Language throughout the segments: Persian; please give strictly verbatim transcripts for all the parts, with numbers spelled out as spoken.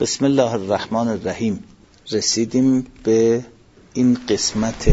بسم الله الرحمن الرحیم. رسیدیم به این قسمت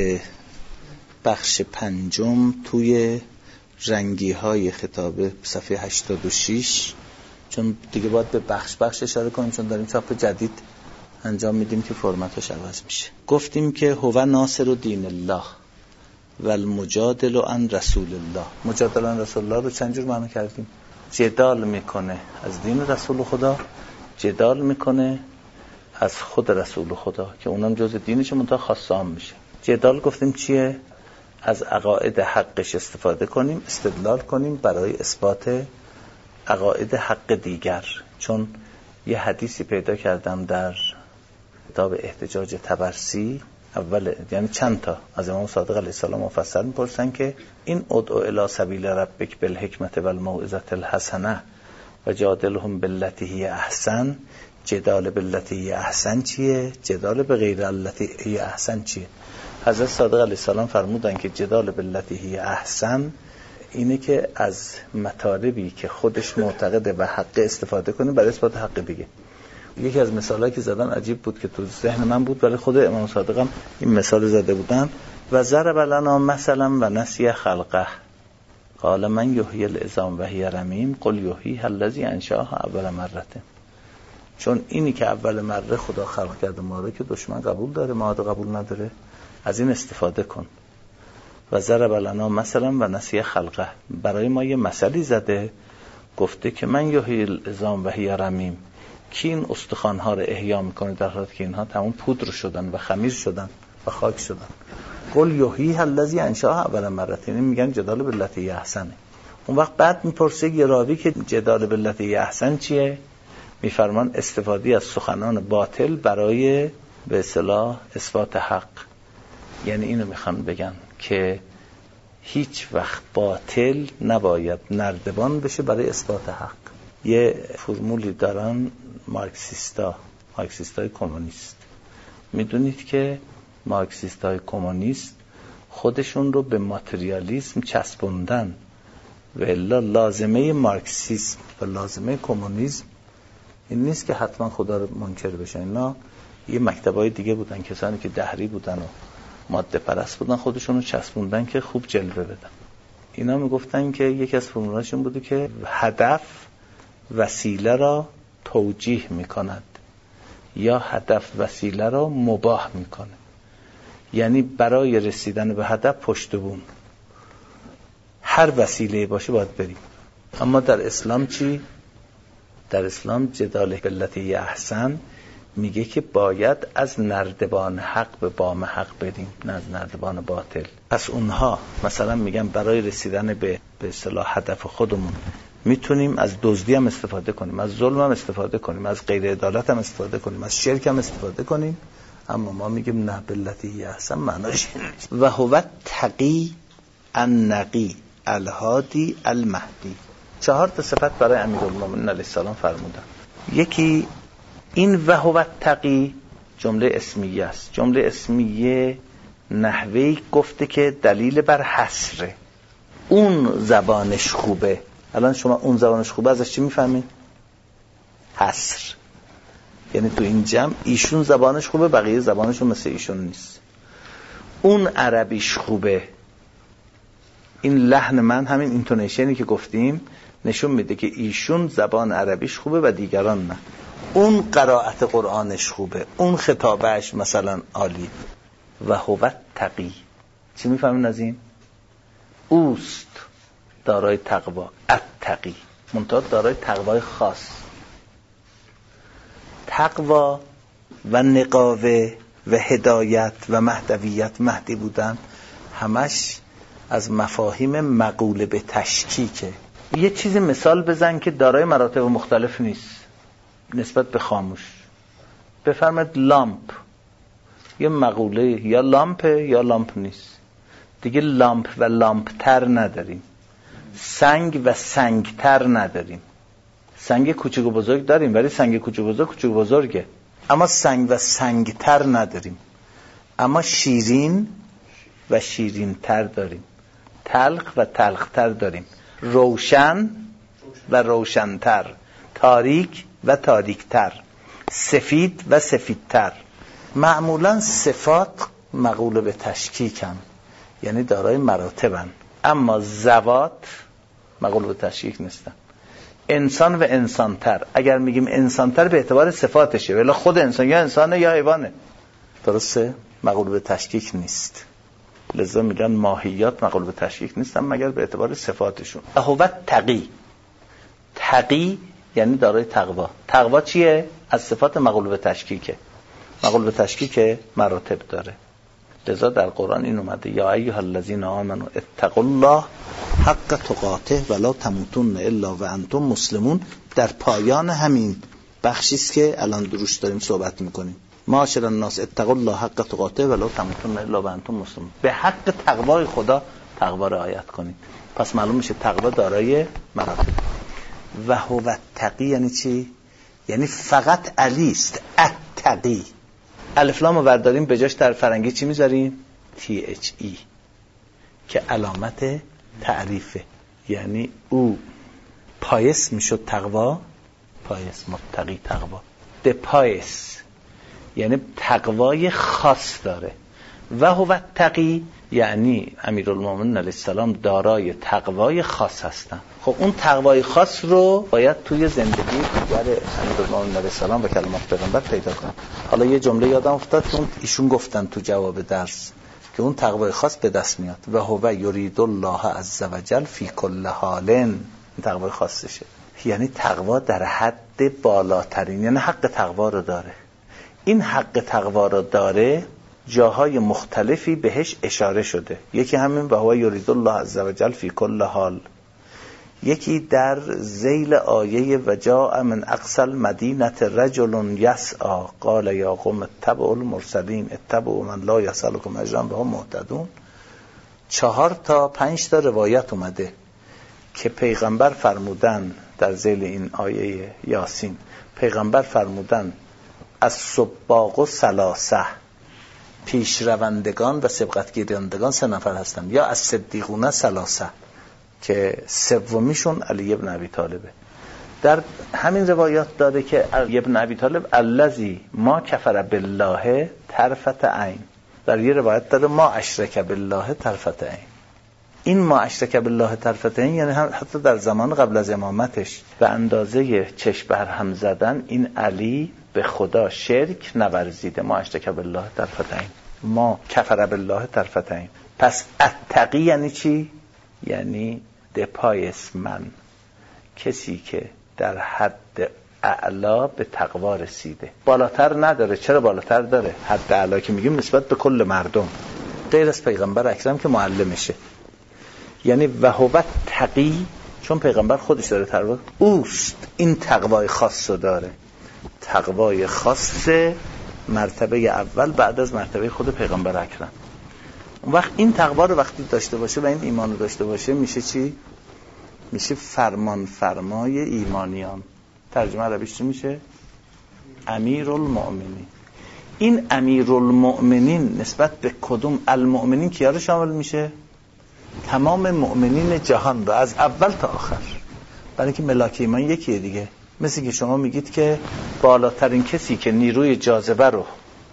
بخش پنجم توی رنگی های خطابه صفحه هشتاد و شش، چون دیگه باید به بخش بخش اشاره کنیم چون داریم چاپ جدید انجام میدیم که فرمتش عوض میشه. گفتیم که هو ناصر دین الله و المجادل عن رسول الله. مجادل عن رسول الله رو چند جور معنی کردیم؟ جدال میکنه از دین رسول خدا، جدال میکنه از خود رسول خدا که اونم جز دینش منتها خاصه هم میشه. جدال گفتیم چیه؟ از عقاید حقش استفاده کنیم، استدلال کنیم برای اثبات عقاید حق دیگر. چون یه حدیثی پیدا کردم در کتاب احتجاج طبرسی، اول یعنی چند تا از امام صادق علیه السلام مفصل میپرسن که این ادعو الی سبیل ربک بالحکمت والموعظة الحسنه و جادلهم باللتی هی احسن. جدال باللتی هی احسن چیه؟ جدال به غیر التی هی احسن چیه؟ حضرت صادق علیه السلام فرمودن که جدال باللتی هی احسن اینه که از مطالبی که خودش معتقده و حق استفاده کنیم برای اثبات حق دیگه. یکی از مثالایی که زدن عجیب بود که تو ذهن من بود، ولی خود امام صادق هم این مثال زده بودن. و ضرب لنا مثلا و نسی خلقه قال من یحیی العظام و هی رمیم قل یحییها الذی انشأها اول مرة. چون اینی که اول مره خدا خلق کرده ما رو که دشمن قبول داره، ما رو قبول نداره، از این استفاده کن. و ضرب لنا مثلا و نسی خلقه، برای ما یه مثلی زده، گفته که من یحیی العظام و هی رمیم، کی این استخوان‌ها رو احیا میکنه در حالی که اینها تمام پودر شدن و خمیر شدن و خاک شدن. قل یحییها الذی انشأها اول مرة. این میگن جدال باللتی احسنه. اون وقت بعد میپرسه یه راوی که جدال باللتی احسن چیه؟ میفرمان استفاده از سخنان باطل برای به اصطلاح اثبات حق. یعنی اینو میخوان بگن که هیچ وقت باطل نباید نردبان بشه برای اثبات حق. یه فرمولی دارن مارکسیستا، مارکسیستای کمونیست. میدونید که مارکسیستای کمونیست خودشون رو به ماتریالیسم چسبوندن و الا لازمه مارکسیسم و لازمه کمونیسم این نیست که حتما خدا رو منکر بشن. اینا یه مکتبای دیگه بودن، کسانی که دهری بودن و ماده پرست بودن خودشون رو چسبوندن که خوب جلوه بدن. اینا میگفتن که یکی از فرمولاشون بوده که هدف وسیله را توجیه میکند یا هدف وسیله را مباح میکنه. یعنی برای رسیدن به هدف پشت بون، هر وسیله باشه باید بریم. اما در اسلام چی؟ در اسلام جدال باللتی احسن میگه که باید از نردبان حق به بام حق بریم، نه از نردبان باطل. پس اونها مثلا میگن برای رسیدن به به اصطلاح هدف خودمون میتونیم از دزدی هم استفاده کنیم، از ظلم هم استفاده کنیم، از غیر عدالت هم استفاده کنیم، از شرک هم استفاده کنیم. اما ما میگیم نه، باللتی احسن معناش و هو تقی النقی الهادی المهدی. چهار تا صفت برای امیرالمومنین علیه السلام فرمودن. یکی این و هو تقی جمله اسمیه است. جمله اسمیه نحوی گفته که دلیل بر حصره. اون زبانش خوبه. الان شما اون زبانش خوبه ازش چی میفهمین؟ حصر. یعنی تو این جمع ایشون زبانش خوبه، بقیه زبانشون مثل ایشون نیست. اون عربیش خوبه. این لحن من، همین اینتونیشنی که گفتیم نشون میده که ایشون زبان عربیش خوبه و دیگران نه. اون قرائت قرآنش خوبه، اون خطابهش مثلا عالی. و هو تقی، چی میفهمین از این؟ اوست دارای تقوا، التقی، منتها دارای تقوای خاص. تقوا و نقاوه و هدایت و مهدویت، مهدی بودن، همش از مفاهیم مقوله به تشکیکه. یه چیز مثال بزن که دارای مراتب مختلف نیست نسبت به خاموش. بفرمایید لامپ، یه مقوله یا لامپه یا لامپ نیست دیگه. لامپ و لامپ تر نداریم، سنگ و سنگ تر نداریم. سنگ کوچک و بزرگ داریم ولی سنگ کوچک و بزرگ کوچک و بزرگه. اما سنگ و سنگ تر نداریم. اما شیرین و شیرین تر داریم، تلخ و تلخ تر داریم، روشن و روشنتر، تاریک و تاریکتر. سفید و سفیدتر. معمولا صفات مقوله به تشکیکن، یعنی دارای مراتبن، اما ذوات مقوله به تشکیک نیستن. انسان و انسانتر، اگر میگیم انسانتر به اعتبار صفاتشه، ولی خود انسان یا انسانه یا حیوانه، درسته؟ مقوله به تشکیک نیست. لذا میگن ماهیات مقوله به تشکیک نیستن مگر به اعتبار صفاتشون. هو تقی، تقی یعنی دارای تقوا. تقوا چیه؟ از صفات مقوله به تشکیکه. مقوله به تشکیک مراتب داره. لذا در قرآن این اومده یا ایها الذین آمنوا اتقوا الله حق تقاته ولا تموتن الا وانتم مسلمون. در پایان همین بخشی است که الان دروش داریم صحبت میکنیم. معاشر الناس اتقوا الله حق تقاته ولا تموتن الا وانتم مسلمون. به حق تقوای خدا تقوا رعایت کنید. پس معلوم میشه تقوا دارای مراتب. و هو تقی یعنی چی؟ یعنی فقط علی است. التقی. الف لامو برداریم به جاش در فرنگی چی میذاریم؟ تی اچ ای که علامت تعریفه. یعنی او پایس میشد تقوا، پایس متقی تقوا. ده پایس یعنی تقوای خاص داره. و هو تقی یعنی امیرالمومنین علیه السلام دارای تقوای خاص هستن. خب اون تقوای خاص رو باید توی زندگی دیگر امیرالمومنین علیه السلام و کلمات پیغمبر پیدا کنن. حالا یه جمله یادم افتاد که ایشون گفتن تو جواب درس که اون تقوای خاص به دست میاد. و هو یرید الله عز وجل فی کل حال. این تقوای خاصشه، یعنی تقوا در حد بالاترین، یعنی حق تقوا رو داره. این حق تقوا رو داره جاهای مختلفی بهش اشاره شده. یکی همین و هو یرید الله عز وجل فی کل حال، یکی در ذیل آیه و جاء من اقصى المدینه رجل یسعی قال یا قوم اتبعوا المرسلین اتبعوا من لا یسألکم اجرا وهم مهتدون. چهار تا پنج تا روایت اومده که پیغمبر فرمودن در ذیل این آیه یاسین، پیغمبر فرمودن از سباق و ثلاثه، پیشروندگان و سبقت گیرندگان سه نفر هستن، یا از صدیقون ثلاثه که سومیشون علی ابن ابی طالبه. در همین روایات داده که علی ابن ابی طالب الذی ما کفر بالله طرفت عین. در یه روایت داره ما اشرک بالله طرفت عین. این ما اشرک بالله طرفت عین یعنی هم حتی در زمان قبل از امامتش به اندازه چشم بر هم زدن این علی به خدا شرک نورزیده. ما اشرک بالله طرفت عین، ما کفر بالله طرفت عین. پس اتقی یعنی چی؟ یعنی دپایس من، کسی که در حد اعلا به تقوا رسیده. بالاتر نداره. چرا بالاتر داره؟ حد اعلا که میگیم نسبت به کل مردم، غیر از پیغمبر اکرم که معلمشه. یعنی و هو تقی، چون پیغمبر خودش داره تقوا، اوست این تقوای خاص رو داره. تقوای خاص مرتبه اول بعد از مرتبه خود پیغمبر اکرم. اون وقت این تقوا رو وقتی داشته باشه و این ایمان رو داشته باشه میشه چی؟ میشه فرمان فرمای ایمانیان. ترجمه عربیش چی میشه؟ امیرالمؤمنین. این امیرالمؤمنین نسبت به کدوم؟ المؤمنین کیا رو شامل میشه؟ تمام مؤمنین جهان رو از اول تا آخر. برای که ملاک ایمان یکیه دیگه. مثل که شما میگید که بالاترین کسی که نیروی جاذبه رو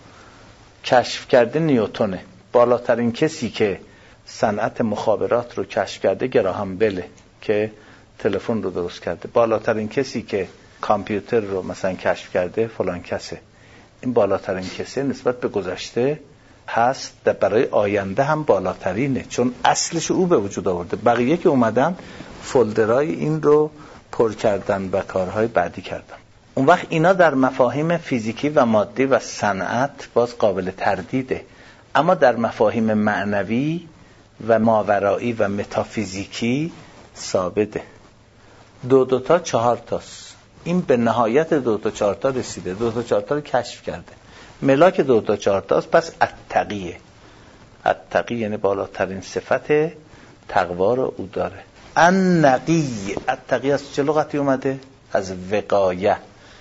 کشف کرده نیوتونه، بالاترین کسی که صنعت مخابرات رو کشف کرده گراهام بله که تلفن رو درست کرده، بالاترین کسی که کامپیوتر رو مثلا کشف کرده فلان کسه. این بالاترین کسی نسبت به گذشته هست، در برای آینده هم بالاترینه، چون اصلش او به وجود آورده. بقیه که اومدن فولدرای این رو پر کردن و کارهای بعدی کردن. اون وقت اینا در مفاهیم فیزیکی و مادی و صنعت باز قابل تردیده، اما در مفاهیم معنوی و ماورایی و متافیزیکی ثابته. دو دو تا چهار تاست. این به نهایت دو تا چهار تا رسیده، دو تا چهار تا رو کشف کرده. ملاک دو تا چهار تاست. پس اتقیه. اتقی یعنی بالاترین صفت تقوا رو او داره. النقی. اتقی از چه لغتی اومده؟ از وقایه.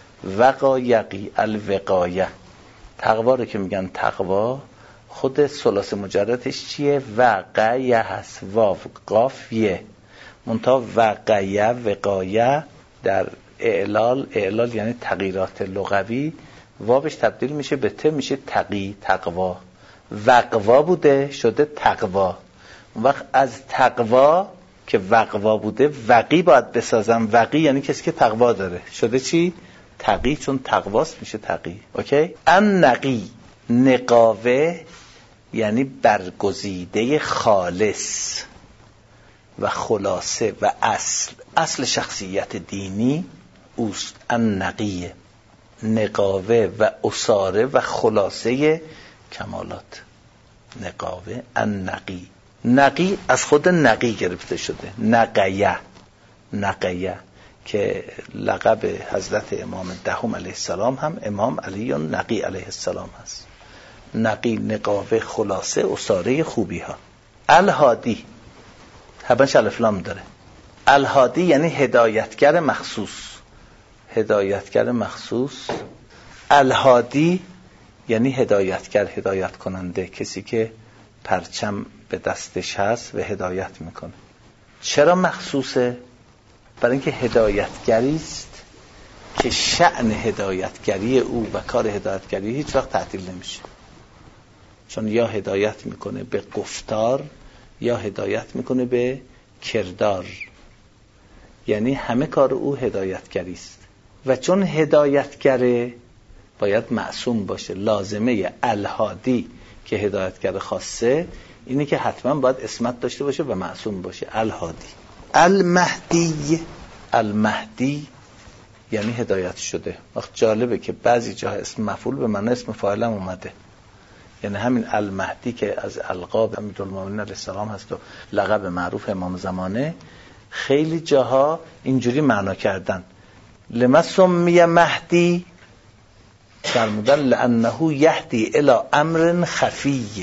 وقایقی الوقایه. تقوا رو که میگن تقوا، خود ثلاث مجردش چیه؟ وقایه هست. واو قاف یه. منتها وقایه وقایه در اعلال، اعلال یعنی تغییرات لغوی، واوش تبدیل میشه به ت، میشه تقی، تقوا. وقوا بوده شده تقوا. اون وقت از تقوا که وقوا بوده وقی باید بسازم. وقی یعنی کسی که تقوا داره، شده چی؟ تقی، چون تقواست میشه تقی. اوکی؟ ان نقی، نقاوه یعنی برگزیده خالص و خلاصه و اصل، اصل شخصیت دینی اوست. ان نقیه، نقاوه و اصاره و خلاصه کمالات. نقاوه ان نقی. نقی از خود نقی گرفته شده، نقیه، نقیه که لقب حضرت امام دهم علیه السلام هم امام علی نقی علیه السلام هست. نقی، نقاوه، خلاصه، اصاره خوبی ها. الهادی هبنش الفلام داره. الهادی یعنی هدایتگر مخصوص، هدایتگر مخصوص. الهادی یعنی هدایتگر، هدایت کننده، کسی که پرچم به دستش هست و هدایت میکنه. چرا مخصوصه؟ برای اینکه هدایتگری است که شأن هدایتگری او و کار هدایتگری هیچ وقت تعطیل نمیشه، چون یا هدایت میکنه به گفتار یا هدایت میکنه به کردار، یعنی همه کار او هدایتگری است. و چون هدایتگره باید معصوم باشه. لازمه الهادی که هدایتگر خاصه اینه که حتما باید اسمت داشته باشه و معصوم باشه. الهادی. المهدی، المهدی یعنی هدایت شده. وقت جالبه که بعضی جاها اسم مفعول به معنی اسم فاعل هم اومده، یعنی همین المهدی که از القاب امیرالمومنین علیه السلام هست و لقب معروف امام زمانه، خیلی جاها اینجوری معنا کردن. لما سمی مهدی فرمودن لانه یهدی الی امر خفی.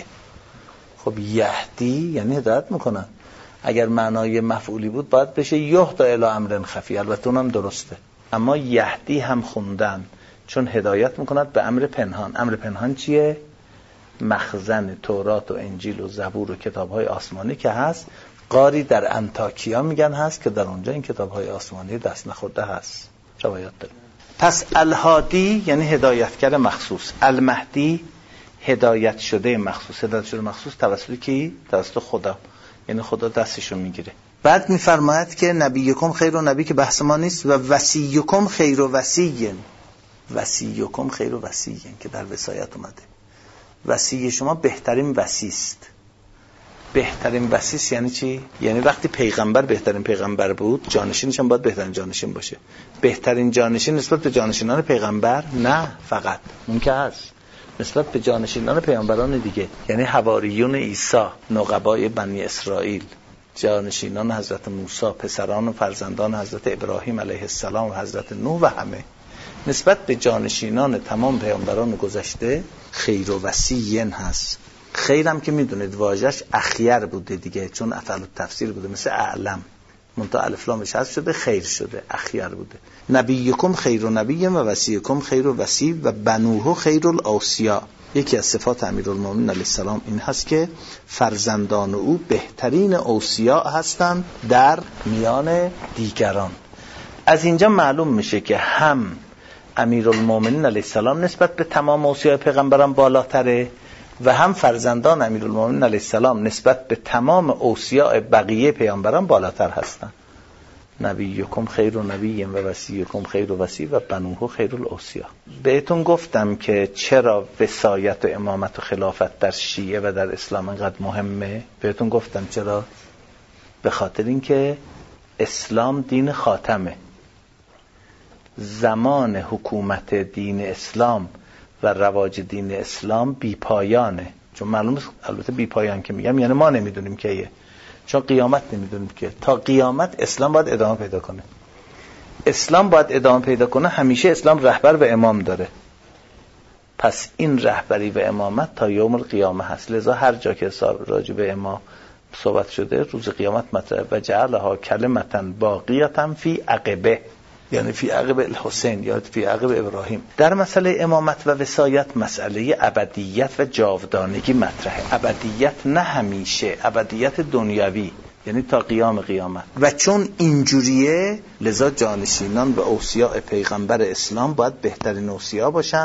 خب یهدی یعنی هدایت میکنن، اگر معنای مفعولی بود باید بشه یهدی الی امر خفی، البته اونم درسته، اما یهدی هم خوندن چون هدایت میکند به امر پنهان. امر پنهان چیه؟ مخزن تورات و انجیل و زبور و کتاب‌های آسمانی که هست. قاری در انطاکیا میگن هست که در اونجا این کتاب‌های آسمانی دست نخورده هست، روایات داره. پس الهادی یعنی هدایتگر مخصوص، المهدی هدایت شده مخصوص. هدایت شده مخصوص توسط کی؟ توسط خدا، یعنی خدا دستشو میگیره. بعد میفرماید که نبیکم خیر و نبی که بحث ما نیست، و وصیکم خیر و وصی، وصیکم خیر و وصی که در وصایت اومده. وصی شما بهترین وصی است. بهترین وصی یعنی چی؟ یعنی وقتی پیغمبر بهترین پیغمبر بود، جانشینش هم باید بهترین جانشین باشه. بهترین جانشین نسبت به جانشینان پیغمبر نه فقط، اون که هست نسبت به جانشینان پیغمبران دیگه، یعنی حواریون عیسی، نقبای بنی اسرائیل، جانشینان حضرت موسی، پسران و فرزندان حضرت ابراهیم علیه السلام و حضرت نوح و همه، نسبت به جانشینان تمام پیامبران گذشته خیر و وصیین هست. خیرم که میدونید واژش اخیر بوده دیگه، چون افعال تفسیر بوده، مثل اعلم منتها الف لامش حذف شده خیر شده، اخیر بوده. نبیکم خیر و نبی و وصیکم خیر و وصی و بنوه خیر الاوصیا. یکی از صفات امیرالمومنین علیه السلام این هست که فرزندان او بهترین اوصیا هستند در میان دیگران. از اینجا معلوم میشه که هم امیرالمومنین علیه السلام نسبت به تمام اوصیای پیغمبران بالاتره و هم فرزندان امیرالمومنین علیه السلام نسبت به تمام اوصیاء بقیه پیامبران بالاتر هستند. نبیکم خیر و نبی و وصیکم خیر و وصی و بنوه خیر الاوصیا. بهتون گفتم که چرا وصایت و امامت و خلافت در شیعه و در اسلام انقدر مهمه. بهتون گفتم چرا؟ به خاطر اینکه اسلام دین خاتمه. زمان حکومت دین اسلام و رواج دین اسلام بی پایانه. چون معلومه البته بی پایان که میگم یعنی ما نمیدونیم کیه، چون قیامت نمیدونیم که. تا قیامت اسلام باید ادامه پیدا کنه. اسلام باید ادامه پیدا کنه. همیشه اسلام رهبر و امام داره. پس این رهبری و امامت تا یوم القیامه هست. لذا هر جا که راجع به امام صحبت شده روز قیامت مطرح و جعلها کلمتا باقیتا فی عقبه، یعنی فی عقب الحسین یا فی عقب ابراهیم. در مسئله امامت و وصایت مسئله ابدیت و جاودانگی مطرحه. ابدیت نه همیشه، ابدیت دنیوی، یعنی تا قیام قیامت. و چون اینجوریه لذا جانشینان و اوصیاء پیغمبر اسلام باید بهترین اوصیا باشن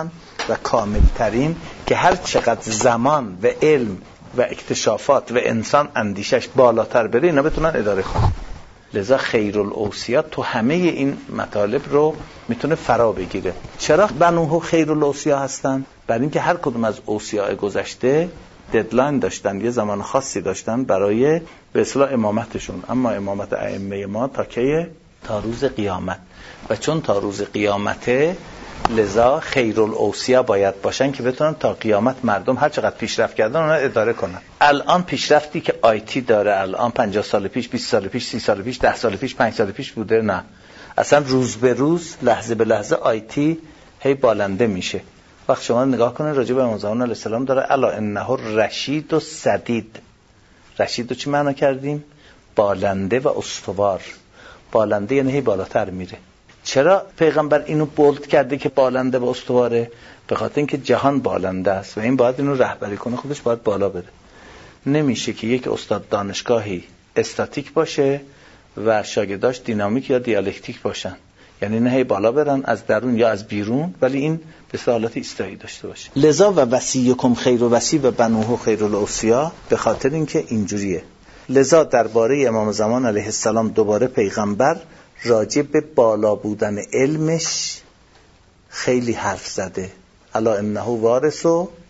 و کاملترین که هر چقدر زمان و علم و اکتشافات و انسان اندیشش بالاتر بره اینا بتونن اداره کنن. لذا خیرالاوصیا تو همه این مطالب رو میتونه فرا بگیره. چرا بنوه خیرالاوصیا هستن؟ برای اینکه هر کدوم از اوصیاء گذشته ددلاین داشتن، یه زمان خاصی داشتن برای به اصطلاح امامتشون، اما امامت ائمه ما تا کیه؟ تا روز قیامت. و چون تا روز قیامته لذا خیرالاوصیا باید باشن که بتونن تا قیامت مردم هر چقدر پیشرفت کردن اونها اداره کنن. الان پیشرفتی که آیتی داره الان پنجاه سال پیش، بیست سال پیش، سی سال پیش، ده سال پیش، پنج سال پیش بوده؟ نه، اصلا روز به روز، لحظه به لحظه آیتی هی بالنده میشه. وقت شما نگاه کنید راجع به امام زمان علیه السلام داره الا انه رشید و سدید. رشید رو چی معنا کردیم؟ بالنده و استوار. بالنده یعنی هی بالاتر میره. چرا پیغمبر اینو بولد کرده که بالنده و استواره؟ به خاطر اینکه جهان بالنده است و این باید اینو رهبری کنه، خودش باید بالا بره. نمیشه که یک استاد دانشگاهی استاتیک باشه و شاگرداش دینامیک یا دیالکتیک باشن، یعنی نه هی بالا برن از درون یا از بیرون، ولی این به حالت ایستایی داشته باشه. لذا و وصیکم خیر و وصی و بنوه خیرالاوصیا، به خاطر اینکه اینجوریه. لذا درباره امام زمان علیه السلام دوباره پیغمبر راجع به بالا بودن علمش خیلی حرف زده. الا انه وارث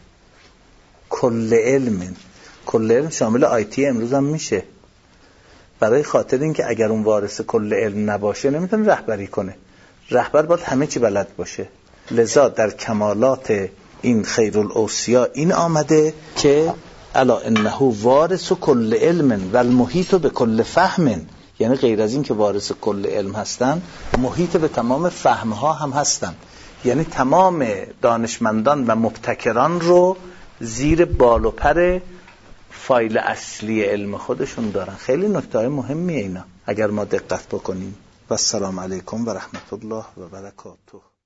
کل علم. کل علم شامل آیتی امروز هم میشه، برای خاطر اینکه اگر اون وارث کل علم نباشه نمیتونه رهبری کنه. رهبر باید همه چی بلد باشه. لذا در کمالات این خیرالاوصیا این آمده که الا انه وارث کل علم و المحیط به کل فهم، یعنی غیر از این که وارث کل علم هستن، محیط به تمام فهمها هم هستن، یعنی تمام دانشمندان و مبتکران رو زیر بال و پر فایل اصلی علم خودشون دارن. خیلی نکته مهمیه اینا اگر ما دقت بکنیم. و السلام علیکم و رحمت الله و برکاته.